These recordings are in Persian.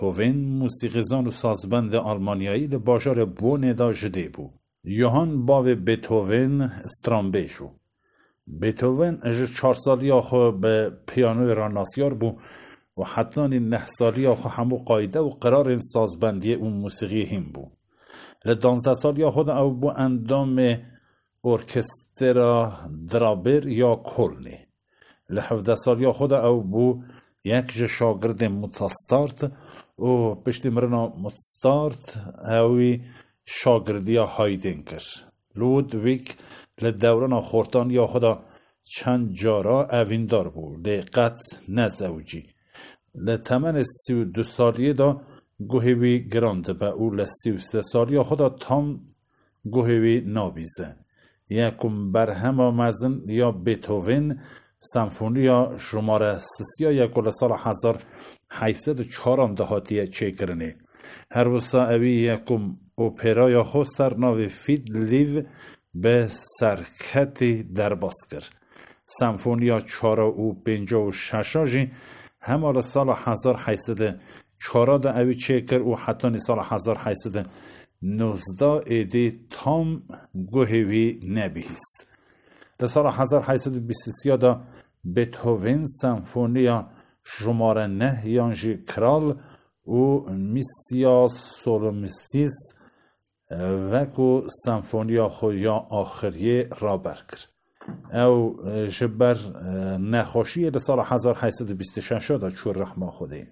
بتهوون موسیقیزان و سازبند آلمانیایی ده باجار بونه دا جده بو. یوهان باو بتهوون استرانبه شو. بتهوون اجر 4 سالی آخو به پیانوی را ناسیار بو و حتی 9 سالی آخو همو قایده و قرار سازبندی اون موسیقی هم بو. ل 12 سالی آخو دا او بو اندام ارکسترا درابر یا کلنی. ل 17 سالی آخو دا او بو یک شاگرد متستارت و پشتی مرنا متستارت اوی شاگردی هایدنگر. لودویک لدوران خورتان یا خدا چند جارا اویندار بود لقت نزوجی لتمن 32 سالیه دا گوهوی گراند با او ل33 سالیه خدا تام گوهوی نابیزه یکم برهم آمزن یا بتهوون سمفونیا شماره سسیا یکل سال 1804 دهاتیه چه کرنه هر وسا اوی یکم اوپرا یا خو سرناو فید لیو به سرکتی در باز کرد. سمفونیا 4 و 56 همال سال 1804 دا اوی چه کرد و حتی سال 1819 ایدی تام گوهوی نبیست. در سال 1823 دا بتهوون سمفونیا شماره 9 یانجی کرال و میسیا سولومیستیس وکو سمفونیا خویا آخریه را برکر او جبر نخوشی لسال 1826 دا چور رحمه خوده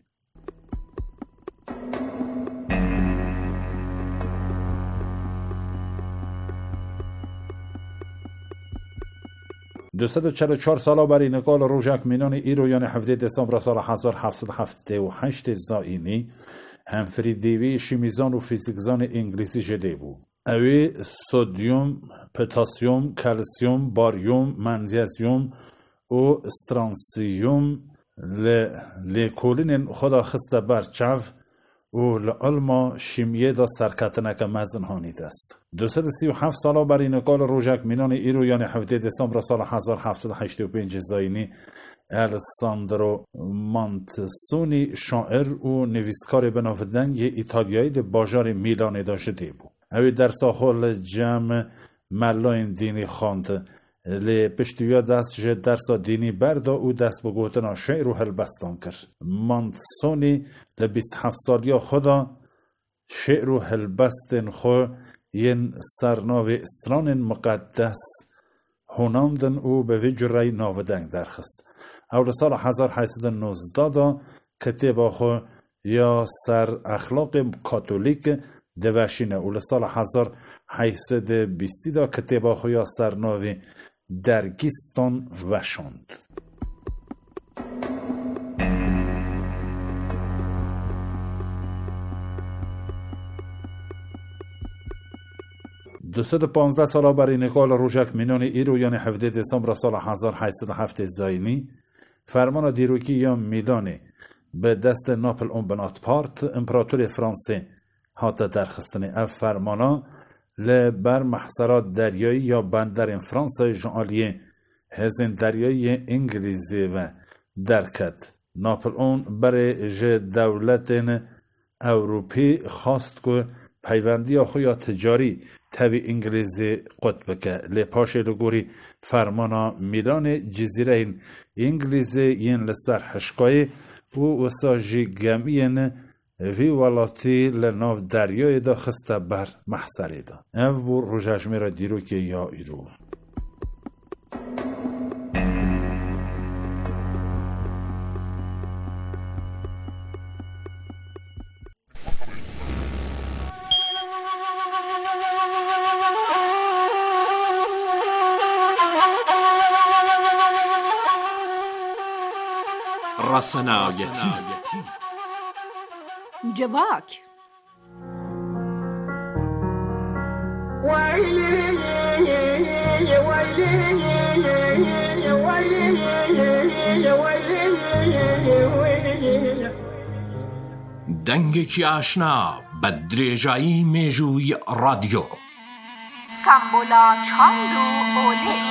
244 سالا برای نقال روژک مینان ایرو یعنی 17 دسامبر سال 1778 زائینی همفری دیوی شیمیزان و فیزیکزان انگلیسی جده بود. اوی سودیوم، پتاسیوم، کلسیوم، باریوم، منیزیم و استرانسیوم لیکولین خدا خسته برچو و لعلما شیمیه دا سرکتنک مزن هانید است. 237 سالا برای نقال روژک مینان ایرو یعنی 17 دسامبر سال 1785 زاینی الساندرو مانتسونی شاعر و نویسکار بنافدنگ ایتالیایی ده باجار میلان داشته بود. اوی در ساخل جمع ملاین دینی خواند لی پشتویا دست جه درسا دینی بردا او دست بگوتنا شعر و هلبستان کرد. مانتسونی لی 27 سالیا خدا شعر و هلبستن خو ین سرناو استران مقدس هوناندن او به وجرای ناودنگ درخست. اول سال 1819 دا کتب خو یا سر اخلاق کاتولیک دوشینه اول سال 1820 دا کتب خو یا سر ناوی درگیستان وشاند. دوست 15 سالا برای نقال روژک مینان ایرو یعنی 17 دسامبر سال 1807 زاینی فرمان دیروکی یا میلانی به دست ناپل اون بناتپارت امپراتور فرانسه هاته درخستنی اف فرمانا لبر محصرات دریایی یا بندر فرانسه جانلیه هزین دریایی انگلیزی و درکت ناپل اون برای جه دولت اروپی خواست که پیوندی آخویا تجاری تاوی انگلیزی قطب که لپاش لگوری فرمانا میلان جزیره انگلیزی ین لسر حشقای و وساجی گمین وی والاتی لناف دریای دا خسته بر محصری دا او بور روژجمی را دیرو که یا ایرو 'راسنایتی جواک دنگێکی ئاشنا بە درێژایی مێژووی رادیۆ سامبولا چاند و ئۆلێ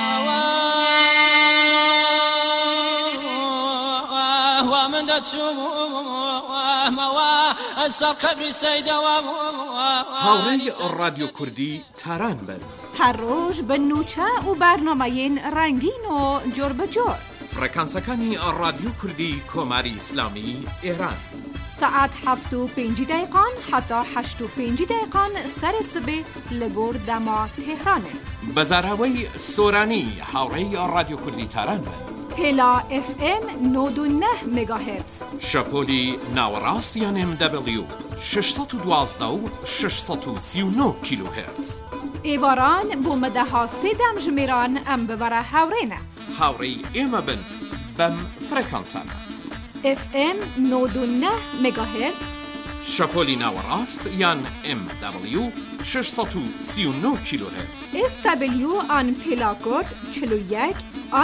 هاوڕێی رادیۆ کوردی تاران بن. هر روز به نوچه و برنامه‌ین رنگین و جور به جور. فرکانسەکانی رادیۆ کوردی کۆماری ئیسلامی ئێران. ساعت 7:05 حتی 8:05 سر سبه لگور دما تهرانه. بەزاراوەی سۆرانی هاوڕێی رادیۆ کوردی تاران بن. پلا FM 99 مگاهرتز. شەپۆلی ناوەڕاست یان MW 612 و 639 کیلوهرتز. ایواران بو مدهاستی دمجمیران ام ببره هاورینه. هاوڕێی ئێمە بن بەم فرەکانسانە. FM 99 مگاهرتز. شەپۆلی ناوەڕاست یان MW 639 کیلوهرتز. SW آن پلاکود 41 آن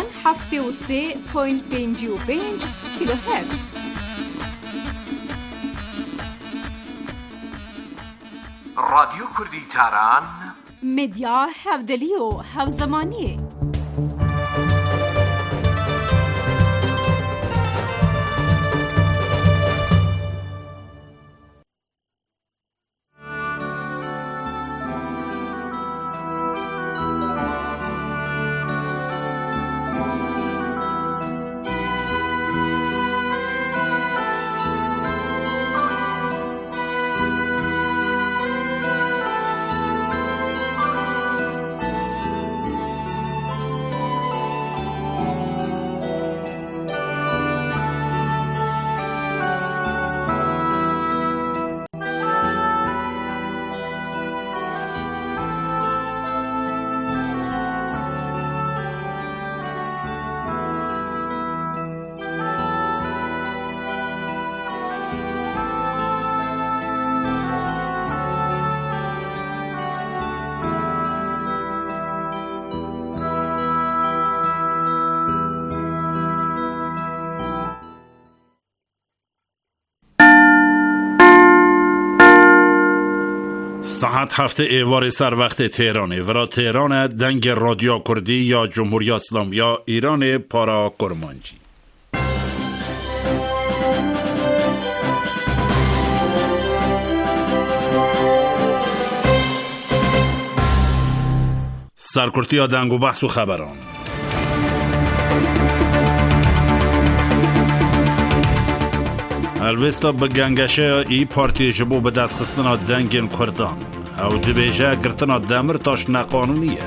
73.55 کیلوهرتز. رادیۆ کوردی تاران مدیا هەودلی و هەوزەمانی. ساعت 7 ایوار سر وقت تهرانه و تهران دنگ رادیو کردی یا جمهوری اسلامی یا ایران پارا کرمانجی. سرکرتی ها دنگ و بحث و خبران. الوستا به گنگشه ای پارتی جبو به دست خستنا دنگین کردان او دبیجه گرتنا دمر تاش نقانونیه.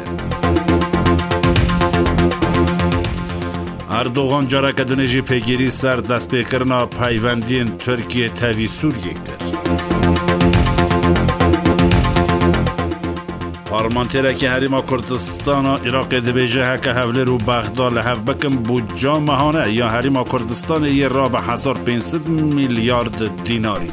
اردوغان جارک دنجی پیگیری سر دست پیکرنا پیوندین ترکیه تاوی سوریه کرد. پارلمانتره که حریما کردستان و عراق دبیجه هکه حوله رو بغداد لحف بکن بود جامعانه یا حریما کردستان یه را به 1500 میلیارد دیناری.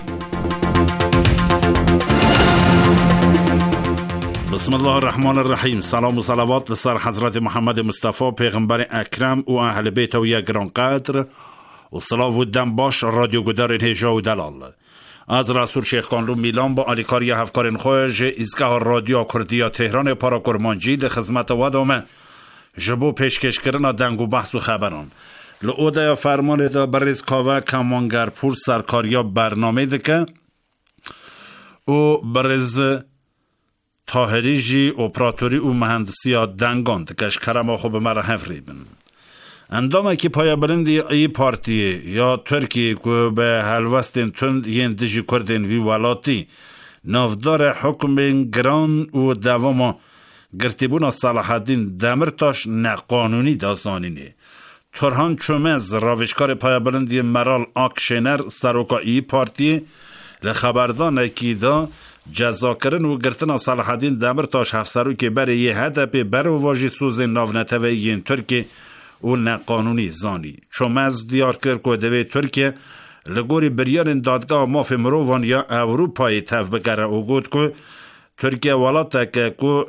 بسم الله الرحمن الرحیم. سلام و صلوات لسر حضرت محمد مصطفی پیغمبر اکرم و اهل بیت و یک گرانقدر و صلاة و دم باش رادیو گدار هجا و دلال. از رسول شیخ کانلو میلان با آلیکاری هفکارین خوش ایزگاه رادیو کردی تهران پارا کرمانجی ده خدمت وادامه جبو پیشکش کردن دنگ و بحث و خبران لعوده یا فرمان دا بریز کاوه کمانگرپور سرکاریا برنامه ده که او بریز تاهری جی اپراتوری و مهندسی ها دنگان ده کش کرم خوب مرا هفریبن اندامه که پایا بلندی ای پارتی یا ترکیه که به هلوستین تند ین دیجی کردین وی ولاتی نافدار حکم گران و دوام گرتیبون صلاح الدین دمرتاش نقانونی دازانینه. ترهان چومز راوشکار پایا بلندی مرال آکشنر سروکا ای پارتی لخبردانه که دا جزا کرن و گرتن صلاح الدین دمرتاش هفسرو که برای یه هدف برو واجی سوز ناونتوه ین ترکیه و نقانونی زانی چومز دیار کرد که دوی ترکیه لگوری بریان دادگاه ماف مروان یا اروپای تف بگره و گود که ترکیه ولاته که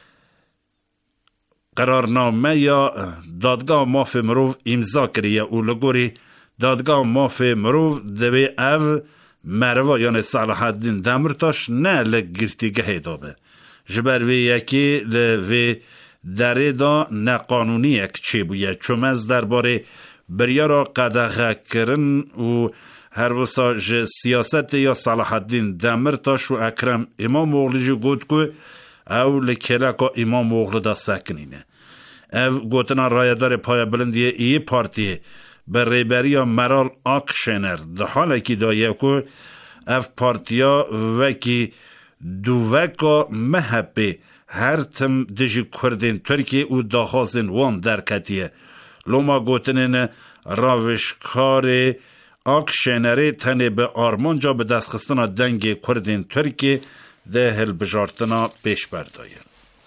قرارنامه یا دادگاه ماف مروف امضا کریه و لگوری دادگاه ماف مروف دوی او مروا یعنی صلاح الدین دمرتاش نه لگرتیگه دابه جبر وی یکی لوی دره دا نقانونی یک چی بوید چومز درباره بریارا قدغه کرن و هر وسا ج سیاست یا صلاح الدین دمرتاش و اکرم امام اوغلی جی گوت که او لکلکا امام اوغلی دا سکنینه. او گوتنا رایدار پای بلندی ای پارتی به ریبری مرال آکشنر ده حالا که دایه که او پارتیا وکی دووکا محبه هر تم دجی کردین ترکی او داخازن وان درکتیه. لوما گوتنین راوشکار آکشنری تنه به آرمانجا به دست خستنا دنگ کردین ترکی ده هلبجارتنا پیش برداین.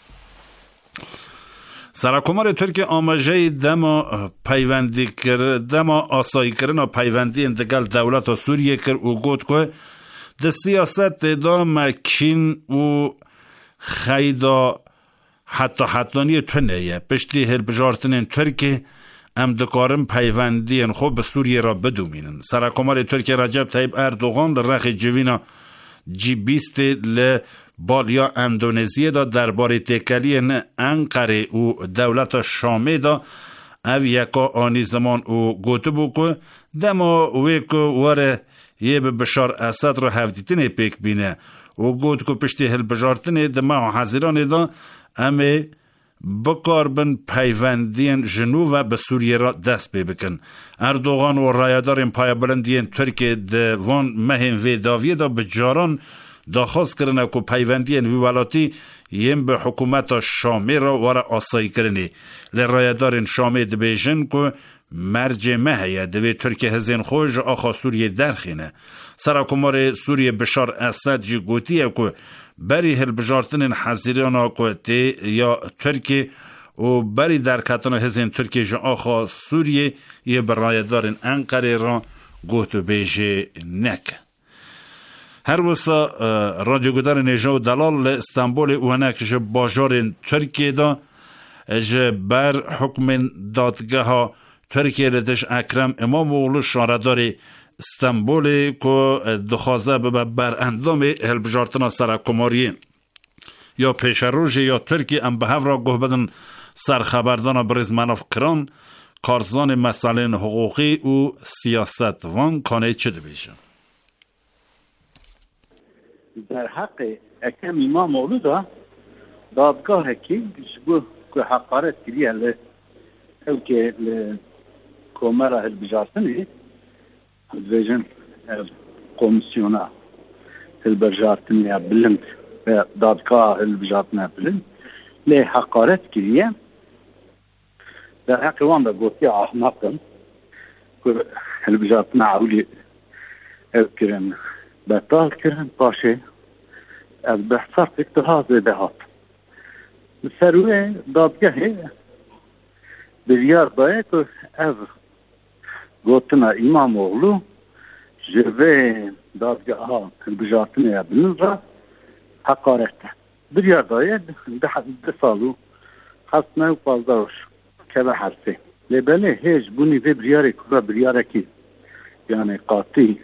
سرکمار ترکی آماجه دما پیوندی کرد، دما آسایی کردن پیوندی اندگل دولت سوریه کرد و گفت که ده سیاست دا مکین و خیدا حتی تنه پشتی هلبجارتنین ترکی ام دکارم پیوندی خوب به سوریه را بدومینن. سرکمار ترکی رجب طیب اردوغان لرخ جوینا G20 بالیا اندونزیه دا درباره تکلی انقره و دولت شامه دا او یکا آنی زمان او گوته بو که دما ویکو واره یه به بشار اسد را هفدیتنه پیک بینه و گوت که پشتی هل بجارتنه دما حضیران دا امه بکار بن پیوندین جنوب به سوریه را دست بکن. اردوغان و رایدار پای بلندین ترکی ده وان مهم و داویه دا بجاران داخواست کرنه که پیوندین ویوالاتی یم به حکومت شامی را واره آسایی کرنه. لرایدار شامی ده بیجن که مرجع مهیه دوی ترکی هزین خوش آخا سوریه درخینه. سرکمار سوریه بشار اسد جی گوتیه که بری هل بجارتنین حزیران که یا ترکی و بری درکتن هزین ترکی جا آخا سوریه یه برایدارین انقره را گوتو بیجه نکه. هر وسا رادیوگودار نیجا و دلال استانبول اوانک جه باجار ترکیه دا جه بر حکم دادگاه ها ترکیه لدش اکرم امام اوغلو شاردار استانبول که دخوازه بر اندام هلبجارتنا سرکماری یا پیشروژ یا ترکیه ام به هفرا گوه بدن سرخبردان بریز مناف کران کارزان مسائل حقوقی و سیاست وان کانه چه بیشن؟ در حق اکرم امام اوغلو دا دادگاه که که حقارت کریه او که کومرا هلبجارتنی ویژن کمیسیونا هلبجارتنی بلند دادگاه هلبجارتنی بلند لی حقارت کریه در حق وان دا گوتی احمقم که هلبجارتنی اولی او کرن بطال کرن باشه از بحثات اتحاد دهات سروه دادگاه بریار باید که از گوتنا امام اوغلو جوه دادگاه ها هلبجارتنی بلند را حقارت بریار باید ده سالو خستنه و پازداروش که به حرفه لیباله هیچ بونی به بریاره که بریاره که یعنی قاطی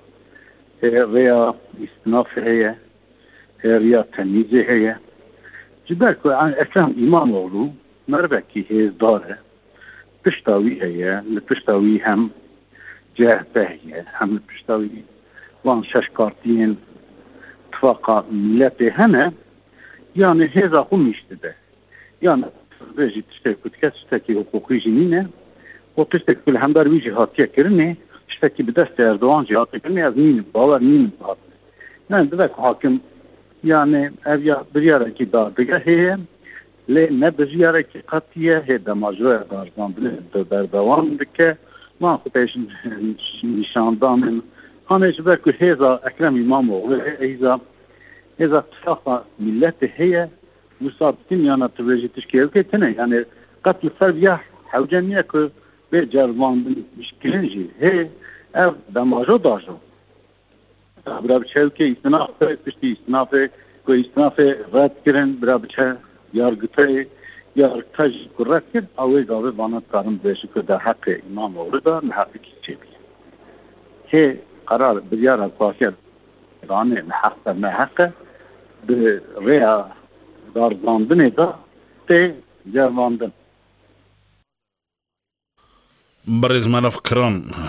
ریا استناف هي ریا تمیزه هي جبر که اکرم امام اوغلو مربکی هیز داره پشتاوی هي لپشتاوی هم جهبه هي هم لپشتاوی وان ششکارتین اتفاقا ملت همه yani هیزا خو میشته yani رجی تشتکی کت تشتکی حقوقی جنینه و تشتکی کل هم در وی جهاتیه کرنه تشتکی به دست اردوان جهاتیه کرنه از نیم باور نیم باور نه بذک حاکم yani evya biryara ki dağdıga heye le ne biryara ki qatiye he damajroya darzan bile berdavan dike ma xutayşin nişandan haneş belki heza Ekrem İmamoğlu heza tsafa millet heye musabitin yana tevejitiş kevketine yani qatl serbiya havcaniye ki ve cervan müşkilinci he ev damajro darzan برای چه استناف پشتی استناف کو استناف رد کردن برای چه یارگتای کرد کرد اولی داوی بانات کارم بیشتر که در حق امام اوغلو دا حق کی بیه که قرار بیار قاصر رانه حق نه حق به ریا دارزاندن دا ته جرماندن بریز مناف کران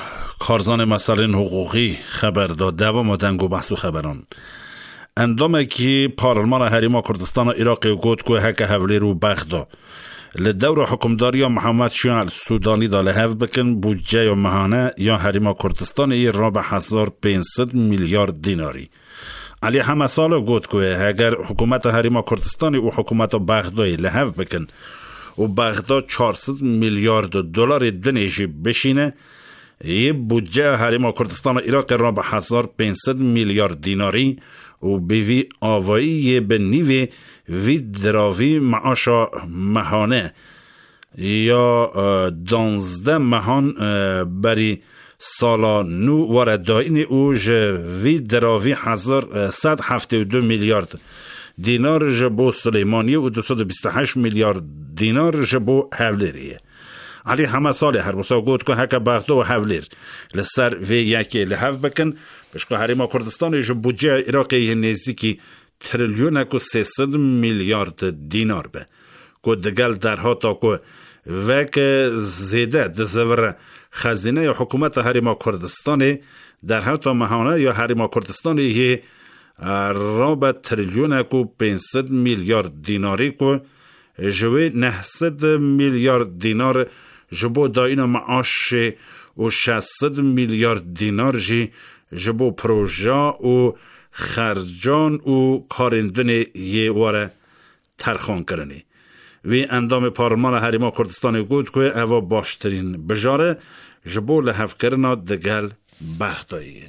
کارزان مسائل حقوقی خبر داد دوام دنگو بحث و خبران اندامه که پارلمان هریما کردستان و عراق گوت که هک حولی رو بغداد لدور حکمداری محمد شیعه السودانی دا لحف بکن بودجه یا مهانه یا هریما کردستان ای را به 1500 میلیارد دیناری. علی همه سال گوت که اگر حکومت هریما کردستانی و حکومت بغدادی لحف بکن و بغداد 400 میلیارد دلار دنیشی بشینه ای بودجه هریما کردستان و عراق را به 1500 میلیارد دیناری و بیوی آوایی به نیوی وی دراوی معاشا مهانه یا 12 مهان بری سالا نو وردائین اوج وی دراوی 1172 میلیارد دینار جبو سلیمانی و 228 میلیارد دینار جبو حولیریه. علی همه سال هر بسا گود که هک بغداد و حولیر لسر وی یکی لحف بکن بشکو هریما کردستان جو بودجه عراقی نزدیکی تریلیون کو 300 میلیارد دینار به کو دگل درها تا کو وک زیده دزور خزینه حکومت هریما کردستان درها تا مهانه یا هریما کردستان یه رابط تریلیون کو 500 میلیارد دیناری کو جوی 900 میلیارد دینار جبو داین معاش و 600 میلیارد دینار جی جبو پروژه و خرجان و کارندن یه واره ترخان کرنی وی اندام پارلمان هریما کردستان گود که اوا باشترین بجاره جبو لحف کرنا دگل بغداییه.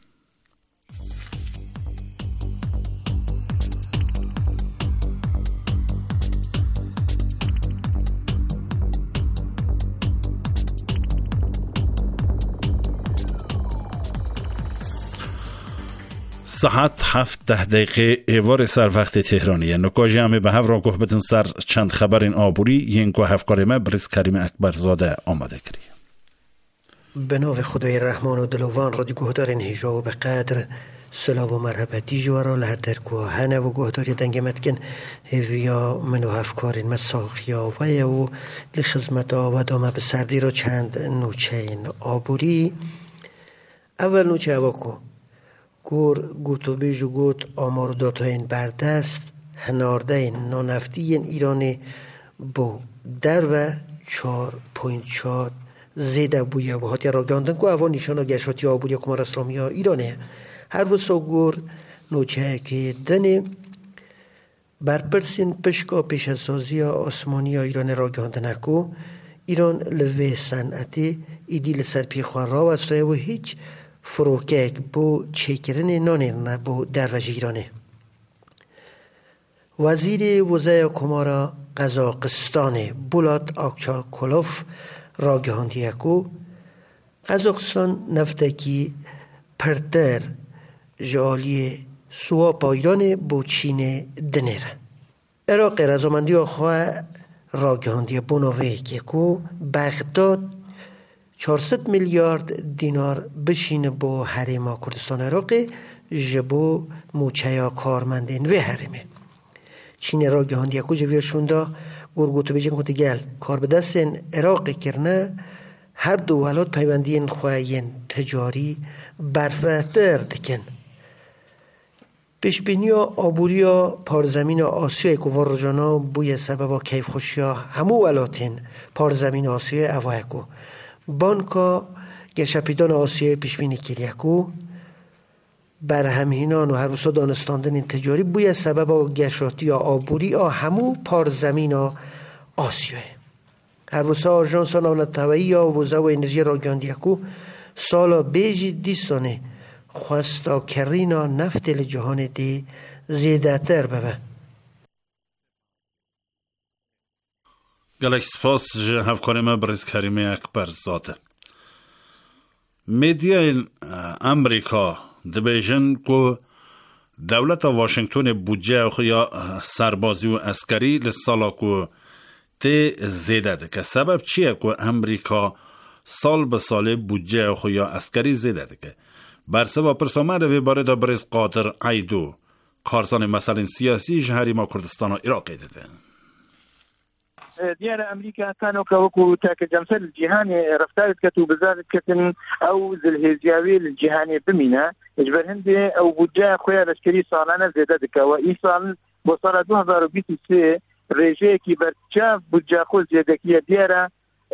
ساعت 7:10 ایوار سر وقت تهرانیه. نکاجی همه به هفت را گوه بدن سر چند خبر این آبوری ین گوه هفکارمه بریز کریم اکبرزاده آماده کری. به نام خدای رحمان و دلوان را دی گوهدارین هیجا و به قدر سلاو و مرحبتی جوارا لهر در گوهانه و گوهداری دنگمت کن هیویا منو هفکارین مساخیا و لخزمت و دامه به سردی را چند نوچه این آبوری. اول نوچه اواکو گور گوتو بیجو گوت آمار داتاین بردست هنارده این نانفتی این ایرانی با در و 4.4 زیده بویه و هاتی را گاندن که اوان نیشان گشاتی آبوری کمار اسلامی ها ایرانه هر وسا گور نوچه که دنه برپرسین پشکا پیش از سازی آسمانی ها ایران را گاندن اکو ایران لوه صنعتی ایدی لسر پیخوان را وستای و هیچ فروکک بو چیکرن نانه بو دروژ ایرانه. وزیر وزای کمارا قزاقستان بولات آکچارکولوف را گهاندیه کو قزاقستان نفتکی پرتر جالی سوا ایران بو چین دنر. عراق رضامندی آخواه را گهاندیه بونوه که کو بغداد 400 میلیارد دینار بشین با هریما کردستان عراقی جبو موچیا کارمندین و هریمه چین را گهاندی اکو جویا شوندا گرگوتو بیجن کتی گل کار به دستین عراقی کرنه هر دو ولاد پیوندین خواهین تجاری برفتر دکن پیشبینیا آبوریا پارزمین آسیای کوار رجانا بوی سببا کیف خوشیا همو ولاتین پارزمین آسیای اوایکو بانکا گشپیدان آسیای پیشبینی کریکو بر همینان و هر روزا دانستاندن این تجاری بوی سبب گشاتی یا آبوری همو پارزمین آسیای هر روزا آژانس نانتوایی یا وزه و انرژی راگاندیکو سالا بیجی دیستانه خواستا کرینا نفت جهان دی زیده تر ببه. گلک سپاس جه هفکارمه بریز کریمه اکبر زاده. میدیا امریکا دبیجن که دولت واشنگتن بودجه یا سربازی و عسکری لسالا که تی زیده ده که سبب چیه که امریکا سال به سال بودجه یا عسکری زیده ده که برسه پرسامه روی باره دا بریز قادر عیدو کارزان مسائل سیاسی جهری ما کردستان و عراقی ده. ديار أمريكا كانوا كوكو تاك جمسل الجهاني رفتارت كتو بزارت كتن أو زلهزياوي الجهاني بمينا إجبر هندي أو بجاء خويا لشكري صالانة زيادة دكا وإيصال بصالة 2023 ريجي كي برتشاف بجاء خو زيادة كي ديارة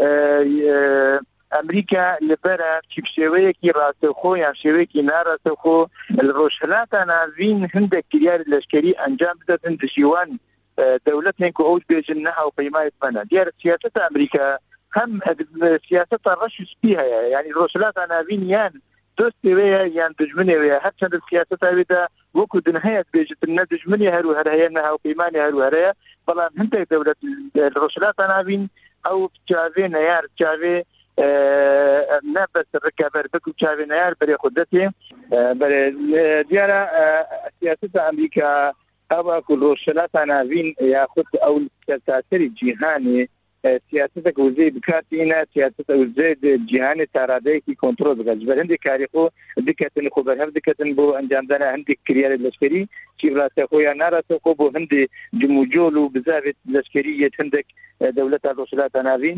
أمريكا لبرا شوية كي راسخو يعني شوية كي نارسخو الروشلات أنا فين هندك ديار لشكري أنجام بدأت هند شيوان دولتين كأوج بيجنها وقيمة فنا ديار سياسة أمريكا هم سياسة الرشش فيها يعني الرسلات أنا فين يان دوستيوية يان دجمنيوية حتى السياسة هذا وكو دنهاية بيجت الندجمني هرو هرهينها وقيمة هرو هرهية بلان هنتك دولة الرسلات أنا فين أو تشافي نيار تشافي نبس الركابر بكو تشافي نيار بري خدتي ديار سياسة أمريكا أبا كل روشلات عناوين يأخذ أو تأثير الجهاني سياستك وزي بكاتينا سياستك وزي الجهاني تارادي كي كنترول بغجبر هندي كاريخو دكتن خبر هم دكتن بو أنجام دانا هندي كريار اللشكري شيبلا سيخويا نارا سيخو بو هندي جموجولو بزافة لشكرية هندك دولة الروشلات عناوين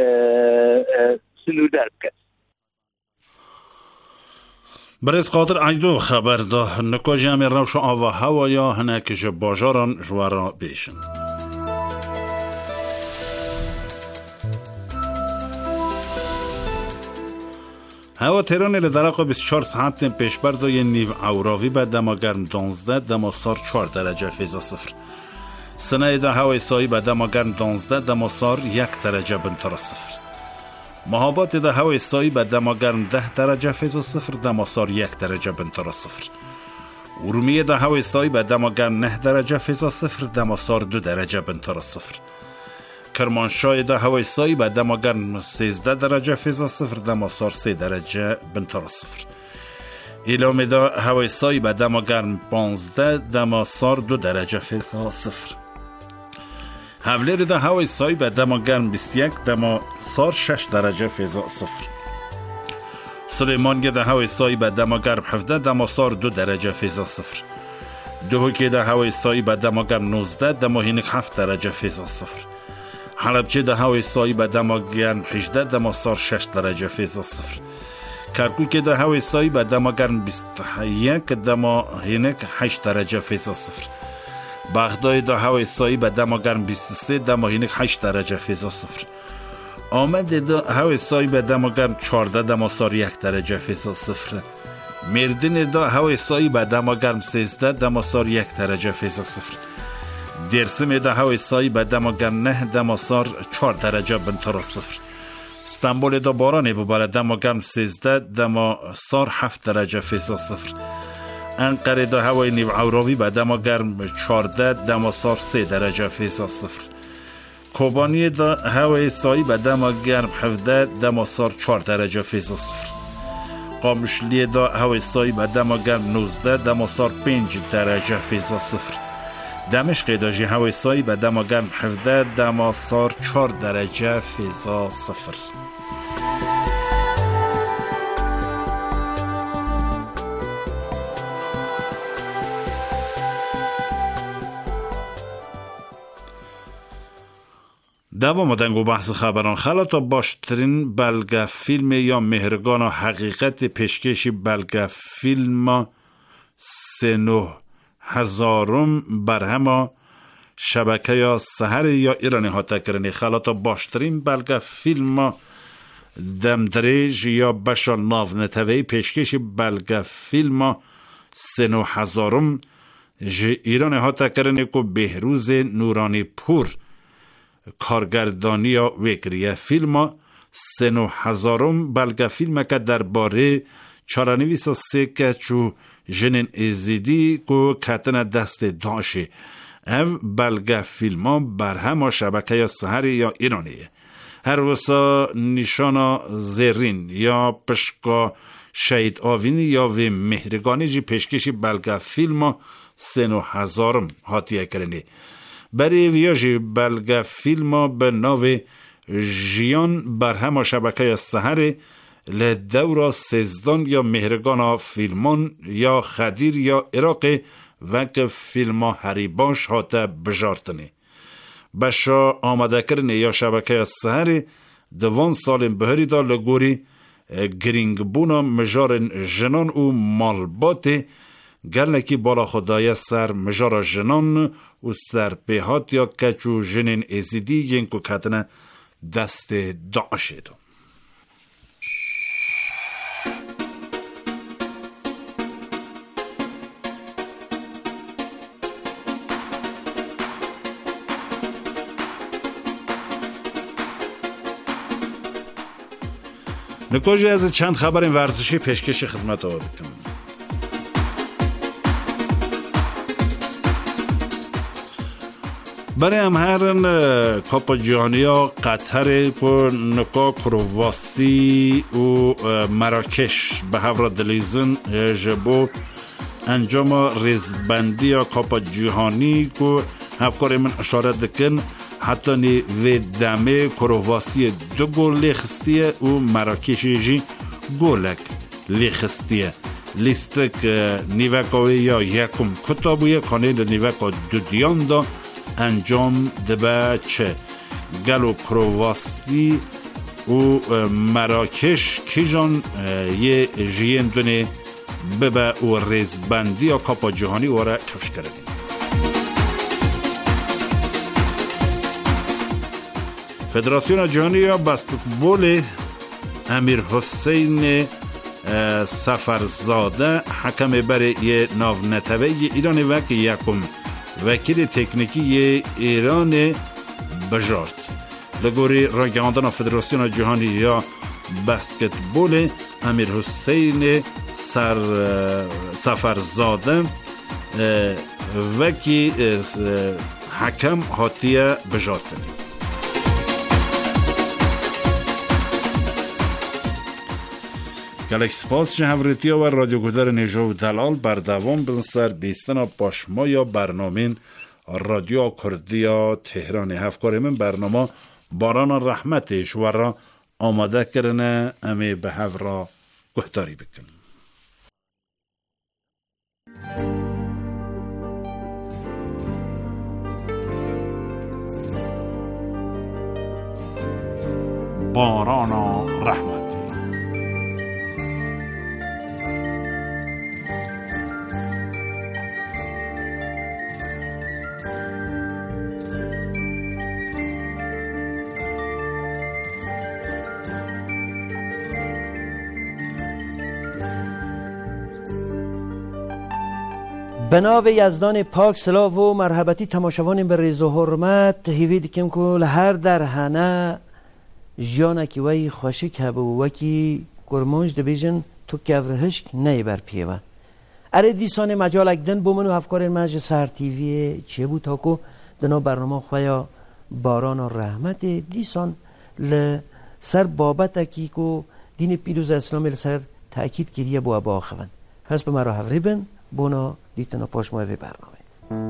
سنودار بكت برز قادر عیدو خبر ده نکو جمع روش آوا هوا یا هنک جباجاران جوارا بیشن هوا تهران لدرقه 24 ساعت پیش بردای نیو اوراوی به دما گرم 12 دما سار 4 درجه فیزا صفر سنه ده هوای سایی به دما گرم 12 دما سار 1 درجه بنتر صفر مهابات ده هوای سایی به دما گرم 10 درجه فیزا صفر دما سار 1 درجه بنتر صفر ارومیه ده هوای سایی به دما گرم 9 درجه فیزا صفر دما سار 2 درجه بنتر صفر کرمانشاه ده هوای سایی به دما گرم 13 درجه فیزا صفر دما سار 3 درجه بنتر صفر ایلام ده هوای سایی به دما گرم 15 دما سار 2 درجه فیزا صفر حولیر ده هوای سایی به دما گرم 21 دما سار 6 درجه فیزا صفر سلیمانیه ده هوای سایی به دما گرم 17 دما سار 2 درجه فیزا صفر دهوکی ده هوای سایی به دما گرم 19 دما هینک 7 درجه فیزا صفر حلبچه ده هوای سایی به دما گرم 18 دما سار 6 درجه فیزا صفر کرکوک ده هوای سایی به دما گرم 21 دما هینک 8 درجه فیزا صفر بغداد ده هوای سایی به دما گرم 23 دما هینک 8 درجه فیزا صفر آمد ده هوای سایی به دما گرم 14 دما سار 1 درجه فیزا صفر مردین ده هوای سایی به دما گرم 13 دما سار 1 درجه فیزا صفر درسم ده هوای سایی به دما گرم 9 دما سار 4 درجه بنتر صفر استانبول ده باران بباره دما گرم 13 دما سار 7 درجه فیزا صفر انقره ده هوای نیو اوراوی به دما گرم 14 دما سار 3 درجه فیزا صفر کوبانی ده هوای سایی به دما گرم 17 دما سار 4 درجه فیزا صفر قامشلی ده هوای سایی به دما گرم 19 دما سار 5 درجه فیزا صفر دمشق داجی هوای سایی به دما گرم 17 دما سار 4 درجه فیزا صفر دوام دنگو بحث خبران خلات باشترین بلگه فیلم یا مهرگان حقیقت پیشکشی بلگه فیلم 3000 برهما شبکه یا سحر یا ایرانی ها تکرنی خلات باشترین بلگه فیلم دمدریج یا بشان ناو نتوی پیشکشی بلگه فیلم 3000 ایرانی ها تکرنی که بهروز نورانی پور کارگردانی یا وکریه فیلم 3000 بلگه فیلم که درباره چارانویس سکه چو جنین ازیدی که کتن دست داشه او بلگه فیلم بر همه شبکه یا سحر یا ایرانیه هر وسا نشان زرین یا پشکا شهید آوینی یا و مهرگانی جی پیشکشی بلگه فیلم 3000 هاتیه کرنی برای ویاجی بلگه فیلم به ناو جیان بر همه شبکه یا سحر لدورا سزدان یا مهرگان فیلمان یا خدیر یا عراق وک فیلم هریباش هاته بجارتنی بشا آماده کرنه یا شبکه سهری دوان سال بهری دا لگوری گرینگ بونا مجار جنان و مالبات گرنکی بالا خدای سر مجار جنان و سر پیهات یا کچو جنین ازیدی ینکو کتنه دست داعشه دا. نکوجی از چند خبر ورزشی پیشکش خدمت آورده کنم. برای امهرن کاپ جهانیا قطر پر نکا کرواسی و مراکش به هفر دلیزن جبو انجام ریزبندی کاپ جهانی که هفکار من اشاره دکن حتی نی و دمه کرواسی 2 گل لیخستیه و مراکش جی گولک لیخستیه لیستک نیوکاوی یا یکم کتابویه کانه نیوکا 2 دیان دا انجام دبه چه گلو کرواسی و مراکش کی جان یه جیین دونه ببه و ریزبندی یا کاپا جهانی واره کفش کردیم. فدراسیون جهانی یا بسکتبول امیر حسین سفرزاده حکم برای ناو نتوه ایران وکی یکم وکیل تکنیکی ایران بجارد لگوری راگهاندن فدراسیون جهانی یا بسکتبول امیر حسین سفرزاده وکی حکم هاتیه بجارد کنید. گلک سپاس جهورتی و رادیو گودر نیجا و دلال بر دوام بزنسر بیستن باشما یا برنامه رادیو کردیا تهران هفکار من برنامه باران رحمتش و را آماده کرنه امی به هف را گهداری بکن. باران رحمت به نام یزدان پاک سلاو و مرحبتی تماشاوان به ریز و حرمت هیوید کم کل هر در هنه جانا کی وی خوشک هبه و وکی گرمانج دبیجن تو کورهشک نی بر پیوه اره دیسان مجال اکدن بومن و هفکار مج سر تیوی چه بود تاکو دنا برنامه خویا باران و رحمت دیسان لسر بابت اکی کو دین پیروز اسلام لسر تأکید کریه بو ابا خوان پس به مرا هفری بن بونا دیتنا پاشمای وی برنامه.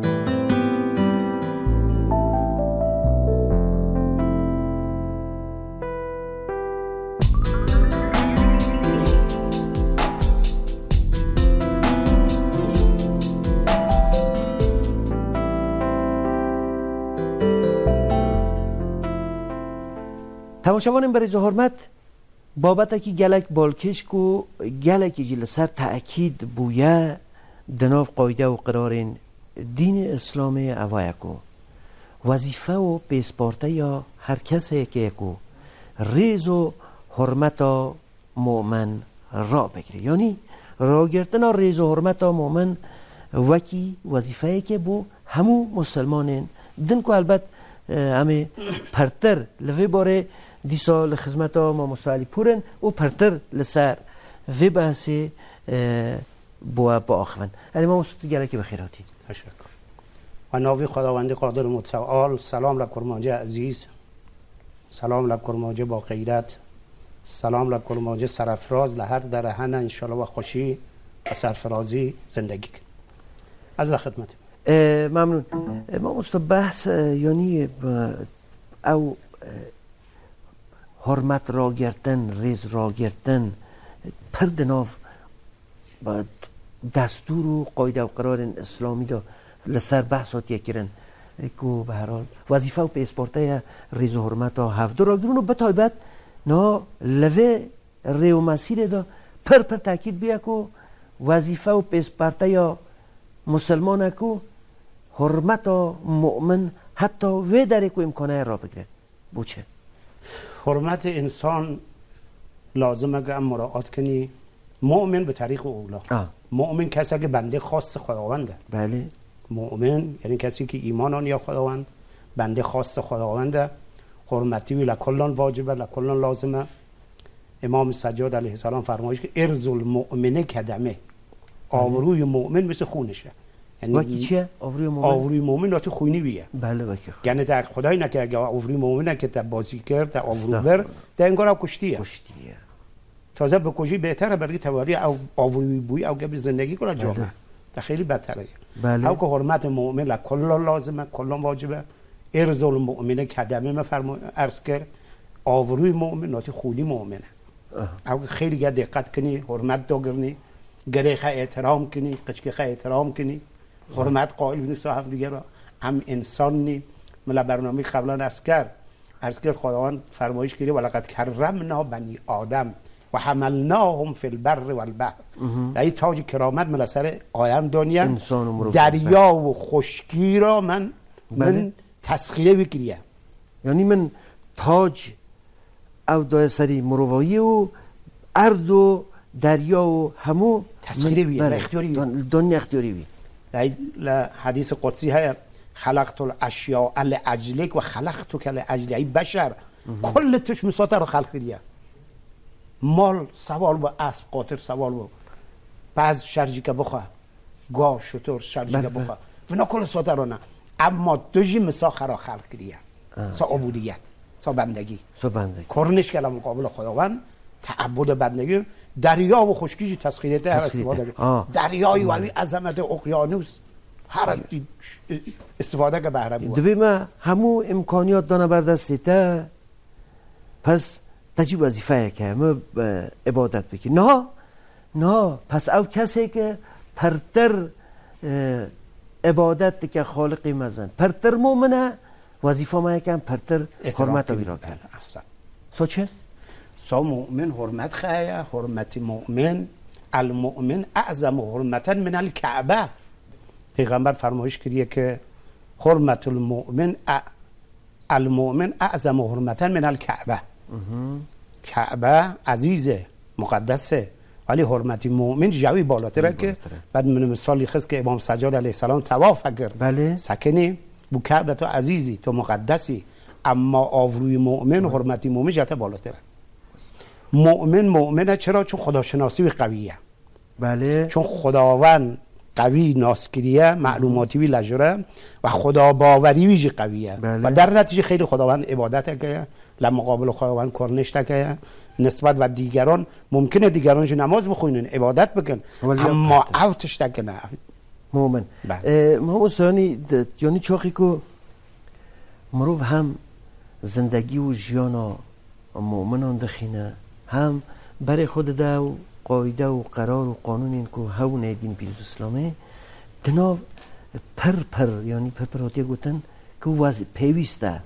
تماشاوانم بر حرمت بابت کی گلک بالکش کو گلک جل سر تأکید بویا دناف قاعده و قرارین دین اسلام اوایکو وظیفه و پیسپارته یا هر کسی که کو ریز و حرمت مؤمن را بگیره یعنی را گرفتن ریز و حرمت مؤمن وکی وظیفه که بو همو مسلمانین دن کو البته همه پرتر لوی باره دیسا لخدمت ما مستعلی پورن و پرتر لسر وی بحثی با آخوان ما مستعلی گره که بخیراتی تشکر و ناوی خداوند قادر متعال. سلام لکرمانجه عزیز، سلام لکرمانجه با غیرت، سلام لکرمانجه سرفراز لهر در هنه انشالله و خوشی و سرفرازی زندگی کن. از خدمت ممنون. ما مستعلی بحث یعنی او حرمت را گرتن، ریز را گرتن پرد ناف دستور و قاعده و قرار اسلامی دا لسر بحثات یکیرن کو به هر حال وظیفه و پاسپورت ریز و حرمت ها هفت را گرون و بتایبت نا لوه ریو مسیر دا پر تاکید بیا کو وظیفه و پاسپورت یا مسلمان کو حرمت مؤمن حتی وی داره کو امکانه را بگیره بوچه حرمت انسان لازمه که مراعات کنی مؤمن به طریق اولا مؤمن کسی که بنده خاص خداونده بله مؤمن یعنی کسی که ایمان آن یا خداوند بنده خاص خداونده حرمتی و لکلان واجبه لکلان لازمه امام سجاد علیه السلام فرمایش که ارز المؤمن کدمه آبروی مؤمن مثل خونشه یعنی وکی چیه؟ آبروی مؤمن ناتی خونی بیه بله وکی یعنی تا خدای نکه اگه آبروی مؤمن که تا بازی کرد تا آبرو بر تا انگار کشتیه تازه به کشی بهتره برای تواری او آبروی بوی او گبی زندگی کنه جامعه تا خیلی بدتره بله. او که حرمت مؤمن لکلان لازمه کلان واجبه ارز المؤمن کدمه ما عرض کرد آبروی مؤمن ناتی خونی مؤمنه او خیلی دقت کنی حرمت داگرنی گریخه احترام کنی قچکیخه احترام کنی حرمت قائل بینی صاحب دیگه را هم انسان نی ملا برنامه قبلا عرض کرد خداوند فرمایش کردی ولقد کرمنا بنی آدم و حملناهم فی البر والبحر این تاج کرامت ملا سر آدم دنیا دریا و خشکی را من تسخیره بکریم یعنی من تاج او دای سری مروایی و ارد و دریا و همو تسخیره بی اختیاری دنیا اختیاری بی در حدیث قدسی های خلقت الاشیاء لاجلک و خلقتک لاجلی ای بشر کل توش مساطر رو خلق کردیه مال سوال با اسب قاطر سوال با بعض شرجی که بخواه گاه شطور شرجی که بخواه ونا کل ساطر رو نه اما دوجی مساخه را خلق کردیه سا عبودیت سا بندگی کرنش که مقابل خداوند تعبد بندگی دریا و خشکیش تسخیریت هر استفاده دریای ولی عظمت اقیانوس هر استفاده که بهره بود دویمه همو امکانیات دانه بردستیته پس تجیب وظیفه که همه عبادت بکی نه پس او کسی که پرتر عبادت که خالقی مزن پرتر مومنه وظیفه ما یکم پرتر حرمت ویرا کرد احسن سو چه؟ سو مؤمن حرمت خیه حرمت مؤمن المؤمن اعظم حرمتا من الکعبه پیغمبر فرمایش کردیه که حرمت المؤمن اعظم حرمتا من الکعبه کعبه عزیزه مقدسه ولی حرمت مؤمن جوی بالاتره که بعد من مثالی خست که امام سجاد علیه السلام طواف کرد بله سکنی بو کعبه تو عزیزی تو مقدسی اما آبروی مؤمن حرمت مؤمن جهت بالاتره مؤمنه چرا؟ چون خداشناسی قویه بله چون خداوند قوی ناسکریه معلوماتی وی لجره و خدا باوری ویجی قویه بله. و در نتیجه خیلی خداوند عبادت که لمقابل خداوند کرنشته که نسبت و دیگران ممکنه دیگرانش نماز بخونن عبادت بکن اما اوتش که نه مؤمن مؤمن یعنی چاقی که مروف هم زندگی و جیانا مؤمنان دخینه هم برای خود ده و قاعده و قرار و قانون این که هونه دین پیروز اسلامه دنا پر یعنی پر هاتی گوتن که وضع پیوسته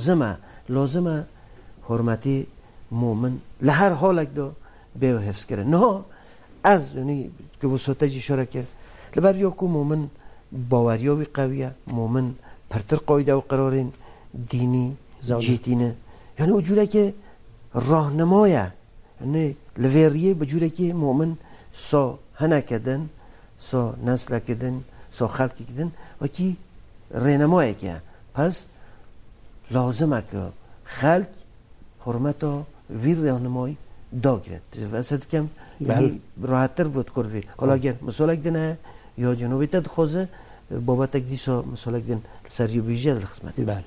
لازمه حرمتی مؤمن لهر حالک دا به حفظ کرده نه از یعنی که وسطه جی اشاره کرد لبر یا که مؤمن باوریاوی قویه مؤمن پرتر قاعده و قرار دینی جیتینه یعنی اجوره که راهنمایه یعنی لویریه بجوره که مؤمن سا هنه کدن سا نسل کدن سا خلق کدن و کی رهنمایه که پس لازمه که خلق حرمتا ویر راهنمایی دا گرد وسط کم یعنی راحت تر بود کروی حالا اگر مثالک دنه یا جنوبی تد خوزه بابتک دیسا مثالک دن سریو بیجی از الخصمت بله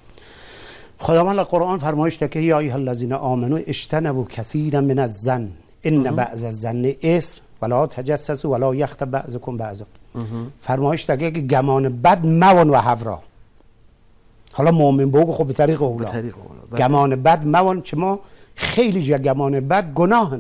خداوند قرآن فرمایش که یا ایها الذین آمنوا اجتنبوا کثیرا من الظن ان بعض الظن اسم ولا تجسسوا ولا یغتب بعضکم بعضا فرمایش که گمان بد مون و هورا حالا مؤمن بگو خب به طریق اولا گمان بد مون چما خیلی جا گمان بد گناهن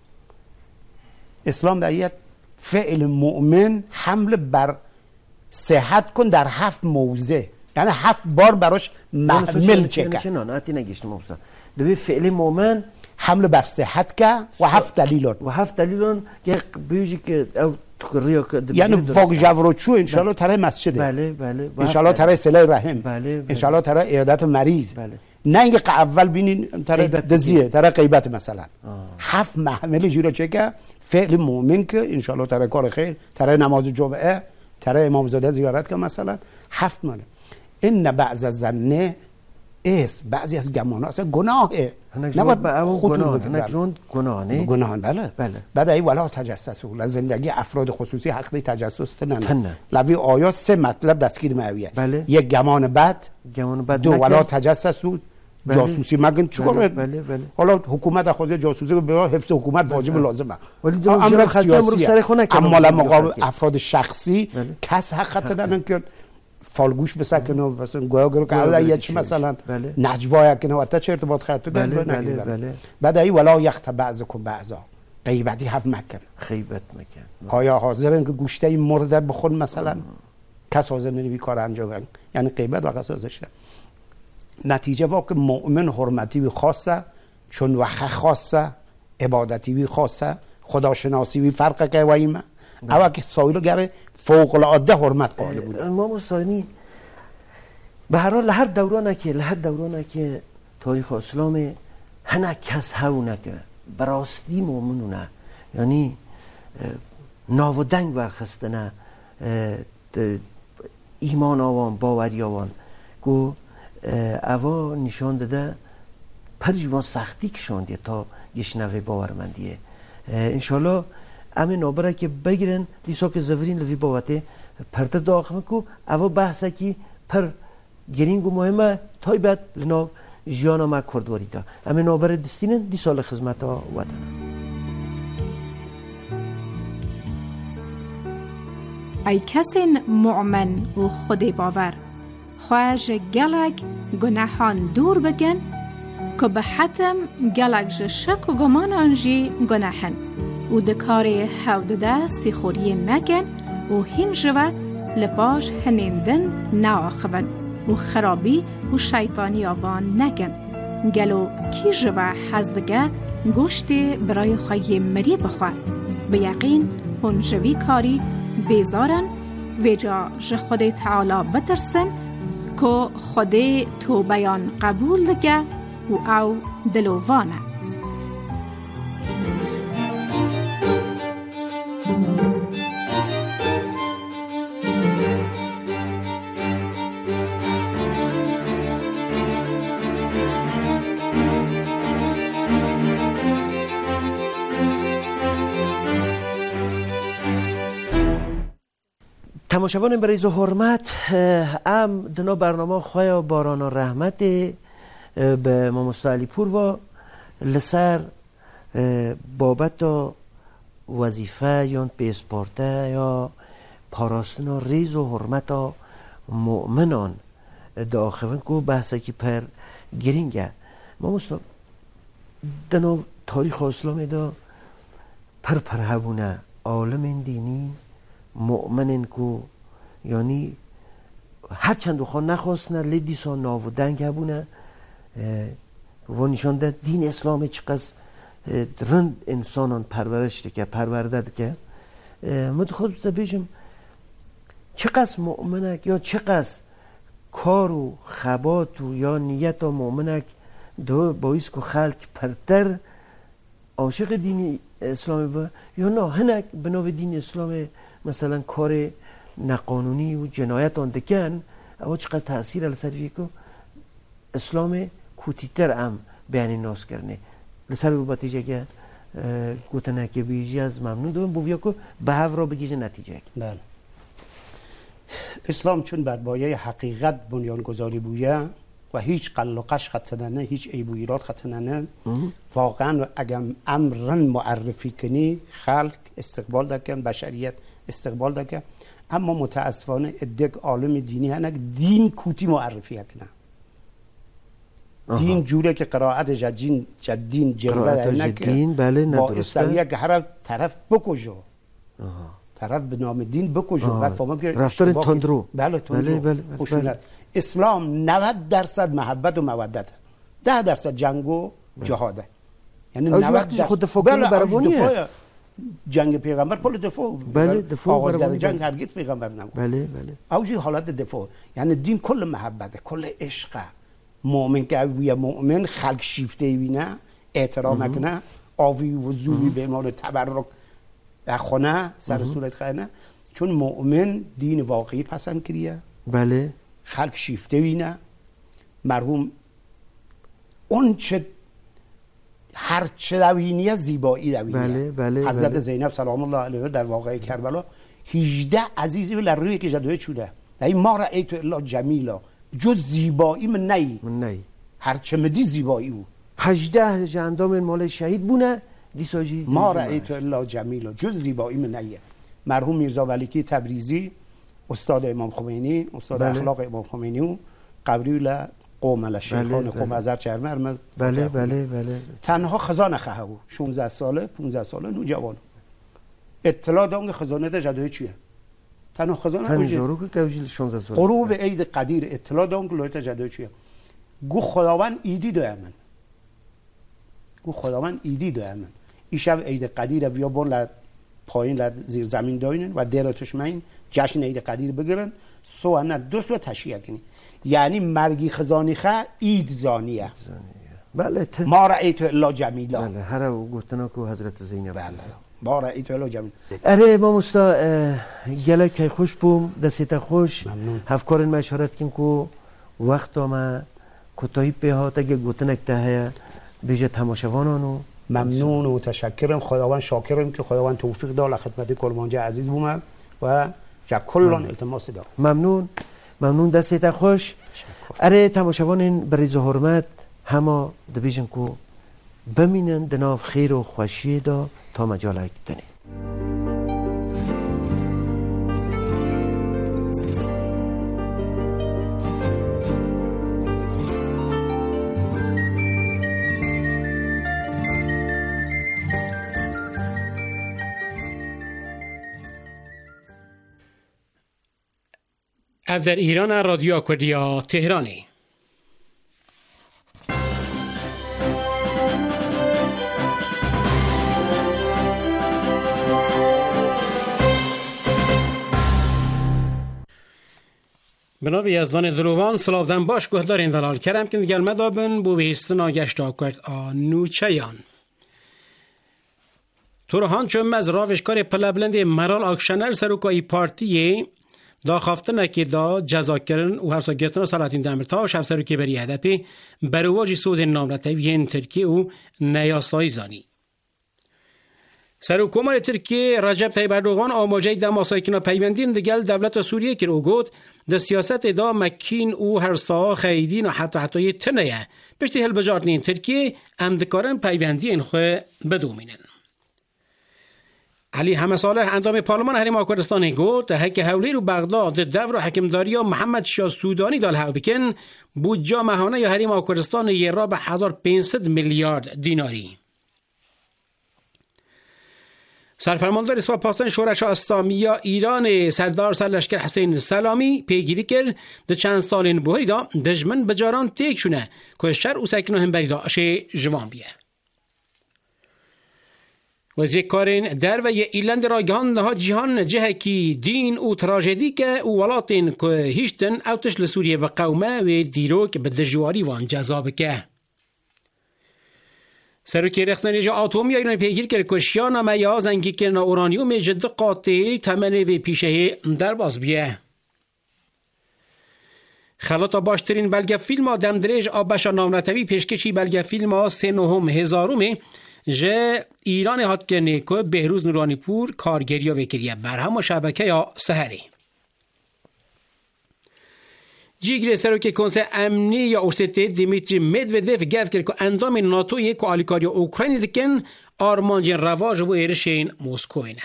اسلام در یه فعل مؤمن حمل بر صحت کن در 7 موضع یعنی 7 بار براش محمل چه چه ناناتی نگیشتم استاد دوی فعل مؤمن حمل بر صحت که و 7 دلیلون و 7 دلیلون که بیوجی که او تقریا یعنی واگ جورچو ان شاء الله تره مسجده بله ان شاء الله تره صله رحم بله ان شاء الله تره عیادت مریض بله. نه اینکه اول بینین تره دزیه تره غیبت مثلا 7 محمل جوره چه که فعل مؤمن که ان شاء الله تره کار خیر تره نماز جمعه تره امامزاده زیارت که مثلا 7 ماله ان بعض الظن است بعضی از گمان ها اصلا گناهه نباید به اون گناه نه گناه بله بعد ای ولا تجسسوا لزندگی افراد خصوصی حق تجسس تنن لوی آیات 3 مطلب دستگیر معویه یک گمان بد 2 ولا تجسسوا جاسوسی مگن چیکار بله. حالا حکومت خود جاسوسی به حفظ حکومت واجب لازمه ولی امر سیاسی اما مقابل افراد شخصی کس حق تدن که فالگوش بسکنه مثلا گویا که اول یه چی مثلا نجوا کنه و تا چه ارتباط خاطر بله. بعد ای ولا یخت بعضکم بعضا غیبتی حف مکن غیبت مکن آیا حاضرن که گوشته مرده بخون مثلا کس حاضر نمی کار انجام بدن یعنی غیبت و قصاصش نتیجه واقع مؤمن حرمتی بی خاصه چون وخ خاصه عبادتی بی خاصه خداشناسی بی فرق که وایمه اما که سایلو گره فوق العاده حرمت قائل بود امام مستانی به هر حال لهر دورانه که تاریخ اسلام هنه کس هونه که براستی مؤمنونه یعنی ناو دنگ برخستنه ایمان آوان باوری آوان گو اوا نشان داده پرجوان سختی کشانده تا گشنوه باورمندیه انشالله امین نابره که بگیرن لیسا که زورین لوی باوته پرده داخمه کو اوا بحثه که پر گرینگ و مهمه تای بعد لناو جیانا ما کردواری تا امین نابره دستینن دی سال خدمت ها وطن ای کسین مؤمن و خود باور خواهش گلگ گناهان دور بگن که به حتم گلگ شک و گمان آنجی گناهن و دکار حودده سیخوری نکن و هین جوه لپاش هنیندن ناخون و خرابی و شیطانی آوان نکن گلو کی جوه حزدگه گوشتی برای خواهی مری بخواه به یقین هن جوی کاری بیزارن و جا خود تعالی بترسن که خود تو بیان قبول دگه و او دلووانه تماشاوان برای حرمت ام دنا برنامه خواه باران و رحمت به ماموستا علی پور و لسر بابت وظیفه یا پیسپارته یا پاراستنا ریز و حرمت مؤمنان داخلن که بحثه که پر گرینگه ماموستا دنا تاریخ اسلام دا پر هبونه عالم دینی مؤمنن کو یعنی هر چند خواه نخواستنه لیدیسا ناو و دنگ هبونه و نشانده دین اسلام چقدر رند انسانان پرورش که پرورده که مد خود بیشم چقدر مؤمنک یا چقدر کار و خبات و یا نیت و مؤمنک دو باعث که خلق پرتر عاشق دین اسلامی با یا نه هنک بناو دین اسلام مثلا کار نقانونی و جنایت آن دکن او چقدر تأثیر لسروی که اسلام کوتیتر هم بیانی ناس کرنه لسر رو باتیجه که گوتنه که بیجی از ممنون دوم بویا که به هف را بگیجه نتیجه بله اسلام چون بر بایه حقیقت بنیان گذاری بویه و هیچ قل و قش خطننه هیچ عیب و ایراد خطننه واقعا اگر امرن معرفی کنی خلق استقبال دکن بشریت استقبال دکن اما متاسفانه ادک عالم دینی هنک دین کوتی معرفی کنه دین جوره که قرائت جدین جلوه دین بله با ندرسته استویه که هر طرف بکجو طرف به نام دین بکشه بعد فهمم که رفتار تندرو. بله خشونت. اسلام 90% محبت و مودت، 10% جنگ و جهاده. یعنی 90% خود دفاع کنه برابونیه. جنگ پیغمبر پول دفاع. بله دفاع آغازگر جنگ هرگز پیغمبر نبود. بله. اوجی حالت دفاع. یعنی دین کل محبت، کل عشق. مؤمن که وی مؤمن خلق شیفته وینه، احترام کنه، آوی و زوری به مال تبرک خونه سر صورت خانه، چون مؤمن دین واقعی پسند کریه. بله. خلق شیفته وینه، مرحوم اون چه هر چه دوینیه زیبایی دوینیه. بله. حضرت زینب سلام الله علیها در واقعه کربلا 18 عزیزی و لروی که جدوی چوده. این ما رأیت الا جمیلا، جز زیبایی من نی. هر چه مدی زیبایی او. 18 جندام مال شهید بونه دیساجی. ما رأیت الا جمیلا، جز زیبایی من نیه. مرحوم میرزا ولیکی تبریزی استاد امام خمینی، استاد اخلاق امام خمینی و قبری قوم الشیخان قوم ازر چرمر. بله. تنها خزانه خواهو 16 ساله 15 ساله نو جوان اطلاع دانگ خزانه ده جدوی چیه تنها خزانه که 16 ساله غروب عید قدیر اطلاع دانگ لویت جدوی چیه گو خداوند ایدی دوه من ایشب عید قدیر بیا بر پایین زیر زمین داینن و دیراتش ماین جشن عید قدیر بگیرن سو نه دوست و تشییع کنی. یعنی مرگی خزانی خه اید زانیه. بله. ما رأیت الا جمیلا. بله. هر گفتنا کو حضرت زینب. بله. ما رأیت الا جمیلا. اره ما مستا گله که خوش بوم دستت خوش. ممنون. هفکار مشورت کن کو وقت ما کوتاهی به ها تا گفتن که بیجه تماشاوانانو. ممنون و تشکرم. خداوند شاکرم که خداوند توفیق داد خدمت کرمانجه عزیز بومم و کلان التماس دارم. ممنون دستت خوش. اره تماشاوان بریز و حرمت همه دبیجن کو بمینن دناف خیر و خوشی دا تا مجال اکتنی. از در ایران رادیو کردیا تهرانی. بنابی از دان دلوان سلاودن باش گهدارین دلال کرم که دیگر مدابن بو بهستن آگشت آکرد آنوچیان. تورهان چون از راوشکار پلبلند مرال آکشنر سروکایی پارتیه دا خافتنه که دا جزا کردن و هفته گرتن سلاطین دمرتاش هفته که بری هدپی برواجی سوز نامرتوی ترکیه و نیاسایی زانی. سروکومار ترکیه رجب طیب اردوغان آماجه دماسای کنا پیوندین دگل دولت سوریه که رو گود دا سیاست دا مکین و هرسا خیدین و حتی تنیه پشتی هل بجارتنین ترکیه امدکارن پیوندین خواه بدومینن. علی همه صالح اندام پارلمان حریم کردستان گفت هک حولی رو بغداد دور حکمداری محمد شاه سودانی دال ها بکن بودجا ماهانه یا حریم کردستان یه را به 1500 میلیارد دیناری. سرفرماندار اسوا پاسداران شورای اسلامی ایران سردار سرلشکر حسین سلامی پیگیری کرد ده چند سالین بوهری دا دجمن بجاران تیک شونه که شر و سکنه هم بریدا اشه جوان بیه. وزیر کارین در و ایلند را جهان جهه کی دین و تراژدی که و ولاتین که هیچتن اوتش لسوریه به قومه و دیروک به دجواری وان جذاب که. سروکی رخصانی جا آتومی ایران پیگیر کرد که شیانا میا زنگی که نا اورانیوم جد قاطعی تمنه و پیشه در باز بیه. خلاطا باشترین بلگه فیلم ها دمدرج آبشا نامرتوی پیشکشی بلگه فیلم ها 39,000 جه ایران هات کرنه که بهروز نورانی پور کارگری و وکریه برهم و شبکه یا سهری. جیگر سروک کنسه امنی یا اوسته دیمیتری مدودف گفت کرد که اندام ناتو یک آلیکاری اوکراینی دکن آرمانجین رواج و ایرشین موسکوینه.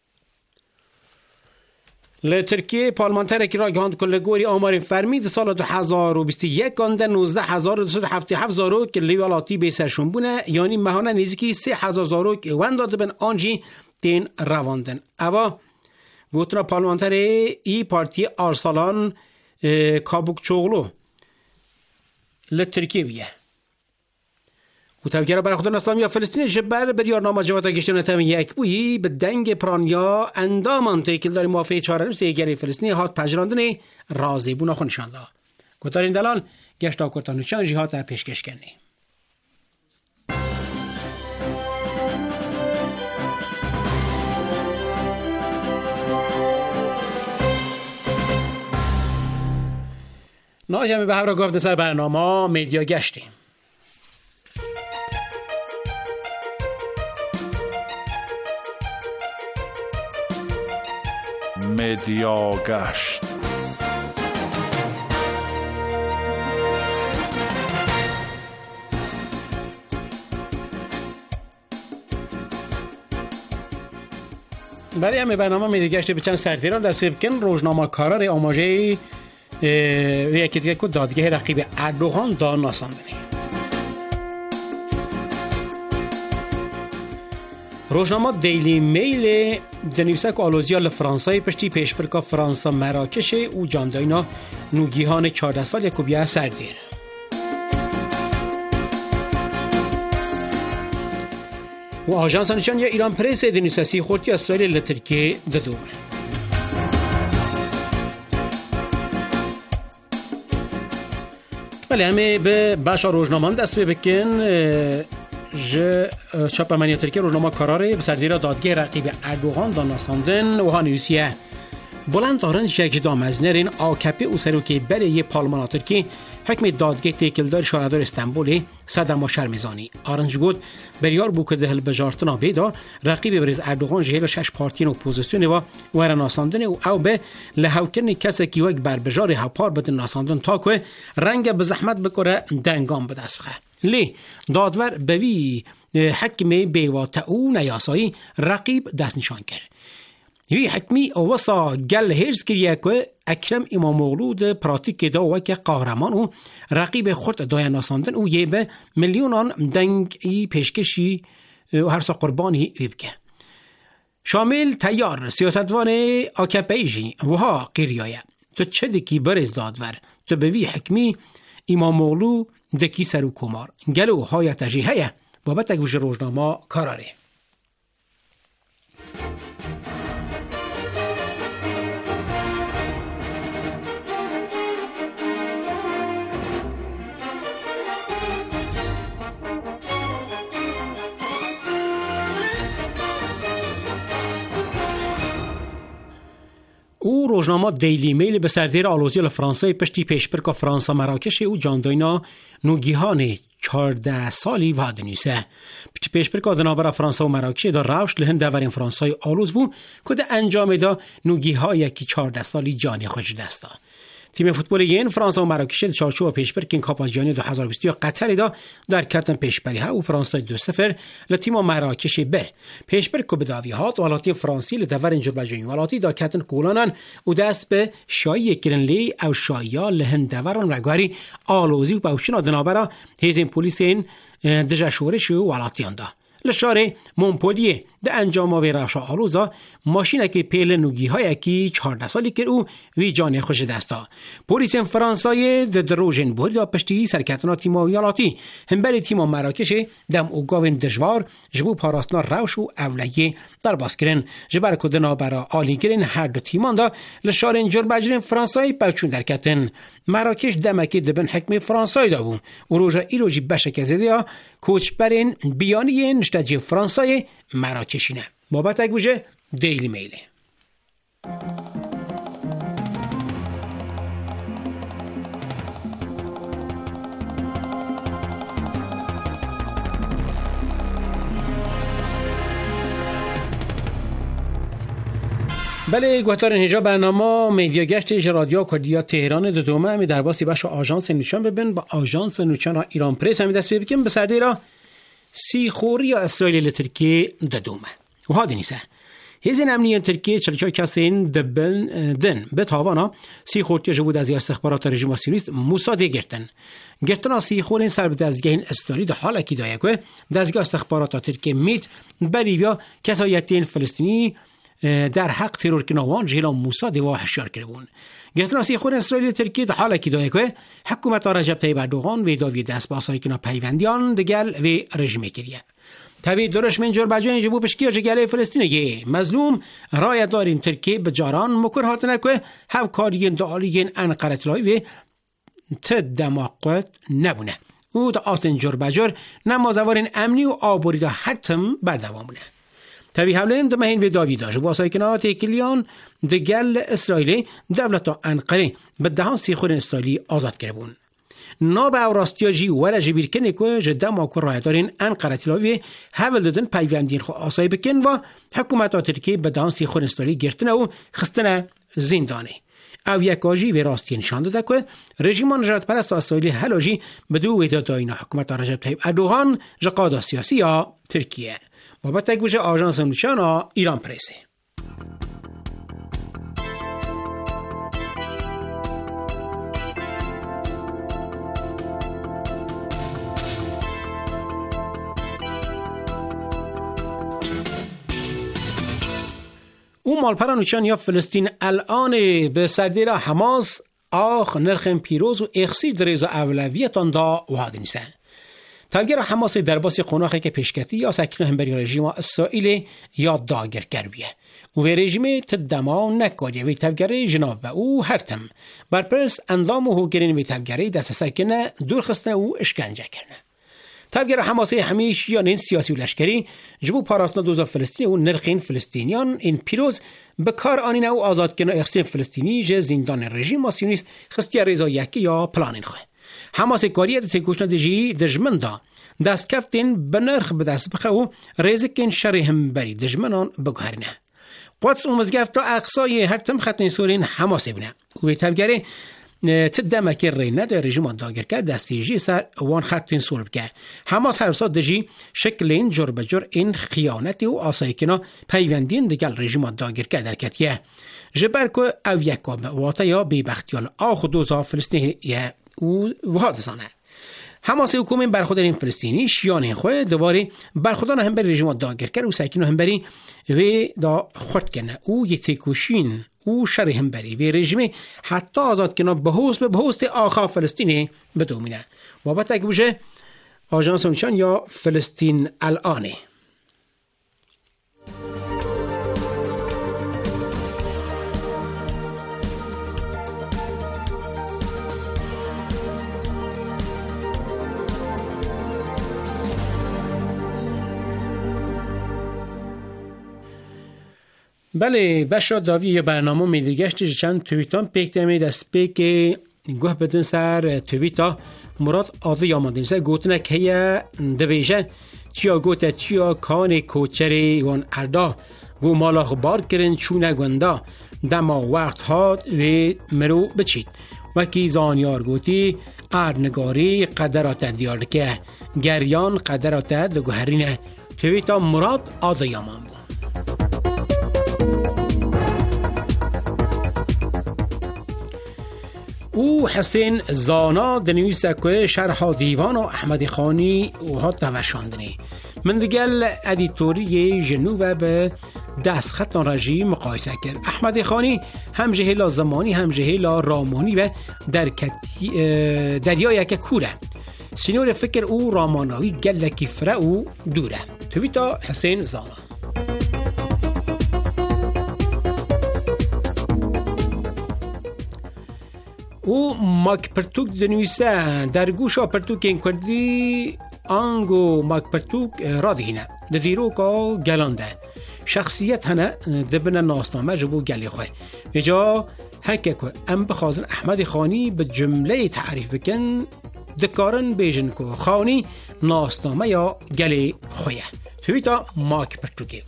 لترکیه پارلمانتر که را گاند کلگوری آمار فرمید سال 2021 گانده 19,277 زارو که لیوالاتی به سرشون بونه یعنی مهانه نزدیکی 3,000 زارو که وند داده بن آنجی دین رواندن. اما گوتنا پارلمانتر ای پارتی آرسالان کابوکچوغلو لترکیه بیه و تفکر برای خودن اسلامی فلسطین جبر بریارنامه جواد گشتن تم یک بویی به دنگ پرانیا اندامان تیکل داری موافقه چهارنوس ایگری فلسطینی هات پجراندن رازی بونا خونشانده کتارین دلال گشتا کرتانوشان جهات پیشکش کنی ناجمی به همراه گفت سر برنامه میدیا گشتیم مدیا گشت. برای همه برنامه مدیا گشت به چند سرتیران دست بکن روزنامه کارار آماجه یکی دیگه که دادگاه رقیب اردوغان دان ناساندنی روزنامه دیلی میل دنویسه که آلوزیا لفرانسای پشتی پیشبرکا فرانسا مراکش او جانداینا نوگیهان 14 سال یکوبیه سردیر و آژانس نشان یا ایران پریس دنویسه سی خورتی اسرائیل لترکیه ددومه ولی همه به باشا روزنامه دست بکن چاپمانی ترکیه روزنامه کاراره به سردیر دادگاه رقیب اردوغان دانستاندن و هانوسیه بلند دارن جگدام از نرین آکپی او سروکی برای پارلمان ترکیه حکم دادگاه تیکلدار شاهدار استانبولی صدر شرمزانی آرنج گود بریار بو که دهل بجارتنا بیدا رقیب بریز اردوغان جهل 6 پارتین اپوزیسیون و ورناساندن او به لهوکن کسی که یک بر بجار هپار بدن ناساندن تا که رنگ به زحمت بکره دنگام به دست بخه لی دادور بوی حکم بیوات او نیاسایی رقیب دست نشان کرد یوی حکمی وصا گل هیرز کریه که اکرم اماموغلو ده پراتیک دا وکه قهرمان و رقیب خورد دای ناساندن او یه به میلیونان دنگ ای پیشکشی و هر سا قربانی بکه شامل تیار سیاستوان آکپیجی وها قیریایه تو چه دکی برز دادور تو بوی حکمی اماموغلو دکی سرو کمار گلو های تجیهه بابت گوش روزنامه کاراره او روزنامه دیلی میل به سردیر آلوزی فرانسه پشتی پیشبرکا فرانسا مراکش او جانداینا نوگیهان 14 سالی وادنیسه پشتی پیشبرکا دنابر فرانسا و مراکش دا روش لهن دورین فرانسای آلوز بو که ده انجام دا نوگیها یکی 14 سالی جانی خوش دستا تیم فوتبال ین فرانسا و مراکش چارچوب پیشبرک کاپ جهانی 2020 قطر دا در کتن پیشبری ها و فرانسه 2-0 لتیم مراکش بر پیشبرک به داویات ولاتی فرانسی لدور انجرباجانی ولاتی دا کتن کولانن و دست به شای گرنلی او شایا لهن دوران رگاری آلوزی و باوشنا دنابرا هیزین پولیسین دجا شورش و ولاتیان دا لشاره مونپولیه ده انجام آوی راشا آلوزا ماشینه که پیل نوگی های که 14 سالی که او وی جانه خوش دستا پولیس فرانسای ده دروژن بوری دا پشتی سرکتنا تیم ویالاتی هم بری تیم مراکش دم او گاوین دجوار جبو پاراستنا روش و اولیه در باز کرن جبر کدنا برا آلی کرن هر دو تیمان دا لشاره انجر بجرین فرانسای پوچون در کتن مراکش دمکی دبن حکم فرانسای دا بون و روژا ایروژی بشک زیده ها کوچ برین بیانی نشتجی فرانسای مراکشینه بابت اگوشه دیلی میله بله گوهتار اینجا برنامه میدیا گشت رادیو کردیا تهران دومه همی در باسی باش آژانس نوچان ببین با آژانس نوچان ایران پریس همی دست ببکن به سرده را سی خوری اسرائیل لترکیه دومه و ها دینیسه هزین امنیه ترکیه چلچای کسین دن به تاوانا سی خورتی جبود از استخبارات رژیم سیونیست موساده گرتن سی خورین سر به دزگاه استوری ده حالا کی دایه که دزگاه استخبارات ترکیه میت بریویا کسایتین فلسطینی در حق ترور کنوان جهلا موساد و هشیار کربون. گهتناسی خود اسرائیل ترکیه در حالا که دانه که حکومت رجب طیب اردوغان و داوی دست باسای کنا پیوندیان دگل و رژیم کریه. تاوی درش من جربجان جبو پشکی جگله فلسطینی مظلوم رای دارین ترکیه بجاران مکر هاتنه که هف کاریین دالیین انقره لای و تدماقت نبونه. او تا آسن جربجار نمازوارین امنی و آبوری دا حتم بردوامونه. تاوی حملین دمهین و داوی داشت و سایکنات کلیان دگل اسرائیلی دولت انقره به دهان سیخور اسرائیلی آزاد کربون. ناب او راستیاجی ولا جبیر کنه که جدا ماکر رای دارین انقره تلاوی حول دادن پیوندین خو آسای بکن و حکومت ترکیه به دهان سیخور اسرائیلی گرتنه و خستنه زندانه. او یک آجی و راستی نشان داده که رژیم نجات پرست اسرائیلی هلاجی بدو ویداد داینا حکومت رجب طیب اردوغان جقادا سیاسی یا ترکیه. بابت گوشه آژانس نشانا ایران پرسه. او مالپران نشان یا فلسطین الان به سردیر حماس آخ نرخم پیروز و اخسیر دریز اولویتان دا وحاد نیسن. تاگر حماس در باسی قناخی که پیشکتی یا سکنه هم بری رژیم اسرائیل یا داگر کرویه. او رژیم تدما نکاریه و تاگر جناب و او هرتم برپرس اندام و هوگرین و تاگری دست سکنه دور خستنه و اشکنجه کرنه. تاگر حماس همیش یا نین سیاسی و لشکری جبو پاراسنا دوزا فلسطین و نرخین فلسطینیان این پیروز به کار آنین او آزاد کنه اخسین فلسطینی جه زندان رژیم ماسیونیست خستی رضا یکی یا پلانین خواه. حماس کاریه دو تکوشنا دجی دجمن دا دست کفتین بنرخ بدست بخو ریزکین شری هم بری دجمنان بگهرنه. قدس اومزگفت تا اقصای هر تم خطین سورین حماس بینه. و تفگره تدمکی رینه در رژیم داگر کرد دستیجی سر وان خطین سور بکه. حماس هر ساد دجی شکلین جر بجر این خیانتی و آسایکنا پیوندین دگل رژیم داگر کرد درکتیه. جبر که او یکا واتا یا بیبختیال آخو دوزا فلسطینیه و حادثانه. حماس حکومت برخودر این فلسطینی شیان خود دواره برخودان هم بر رژیم داگر کرد و ساکنو هم بری و دا خورد کنه او یک تکوشین او شر هم بری و رژیم حتی آزاد کنه به هوست آخا فلسطینی بدومینه. بابت اگه بوشه آژانس نشان یا فلسطین الانه. بله بشا داوی یه برنامه میدیگشت چند تویتان پیکته می دست پیک گوه بدن سر تویتا مراد آده یاماندین سر گوتنه که دویجه چیا گوته چیا کان کوچری وان اردا گو مالا خبار کرن چونه گوندا دما وقت هاد و مرو بچید وکی زانیار گوتی ارنگاری قدرات دیار که گریان قدرات دگوهرینه تویتا مراد آده یامان بود. او حسین زانا دنویسه که شرح دیوان و احمد خانی و ها توشاندنی من دیگل ادیتوری جنوب به دست خطان رژیم مقایسه کرد. احمد خانی هم جهلا زمانی هم جهلا رامانی و دریای که کوره سینور فکر او راماناوی گلکی فره او دوره. تویتا حسین زانا. او ماک پرتوک دنویسه در گوشا پرتوک این کردی آنگو ماک پرتوک را دهینه ده دیروکا گلانده شخصیت هنه دبنه ناسنامه جبو گلی خواه اجا هکه که ام بخوازن احمد خانی به جمله تعریف بکن دکارن بیجن که خانی ناسنامه یا گلی خواه. تویتا ماک پرتوکه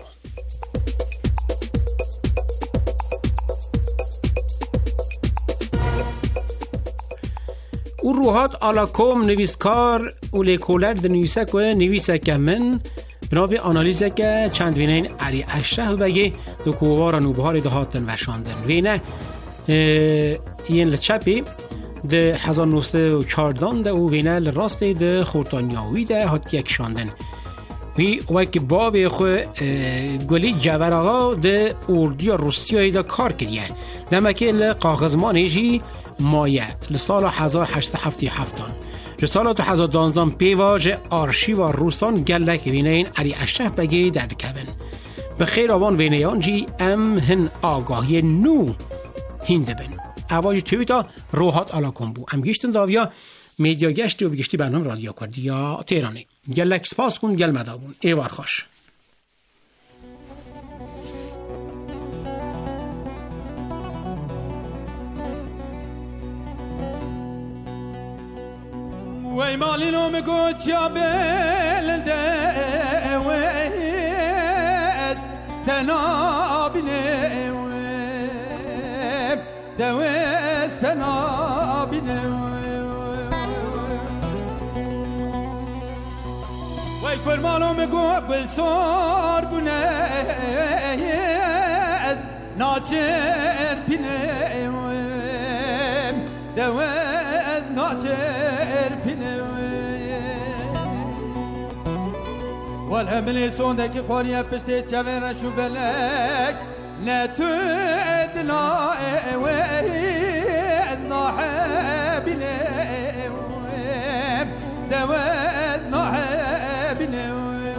او روحات آلاکوم نویسکار و لیکولر دنویسه که نویسه که من بنابه آنالیزه که چند وینه این علی اشره و بگه دو کووار نوبهار دهاتن وشاندن وینه این لچپی ده 1914 ده او وینه لراست ده خورتانیاوی ده هات یک شاندن وی وکی باب خو گلی جبراغا ده اردی روسیایی ده کار کریه دمکه لقاغزمانه جی مایه لسال 1877 لسال 2012 پیواج آرشیو روسان گلک وینین علی اشرف بگی در کبن بخیر آوان وینیان جی ام هن آگاهی نو هنده بن اواج تویتا روحات علا کن بو ام گشتن داویا میدیا گشتی و بگشتی برنامه رادیو کردیا تهرانی گلک سپاس کن گل مدابون ایوار خوش وی مالینو میگو چیا بلنده وید تنابینه دوست تنابینه وی فرمالو میگو بلسار بونه از ناچر پینه دوست ناچر پینه والهملی سوندکی خوریه پشتی چوه رشو بلک نتو ادنا از ناحبینه دوز ناحبینه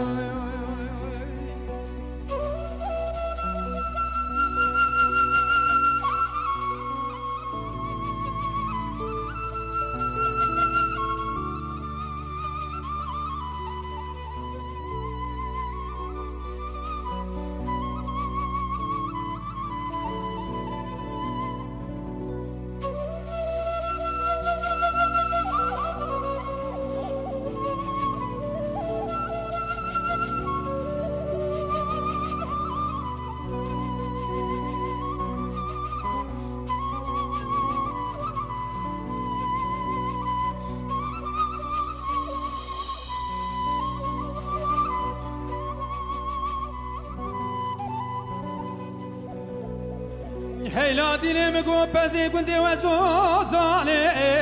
هيلا ديني مقو بزي قلدي وزوزالي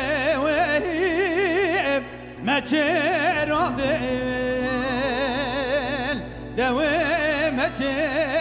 ما تشير ديل دوي ما تشير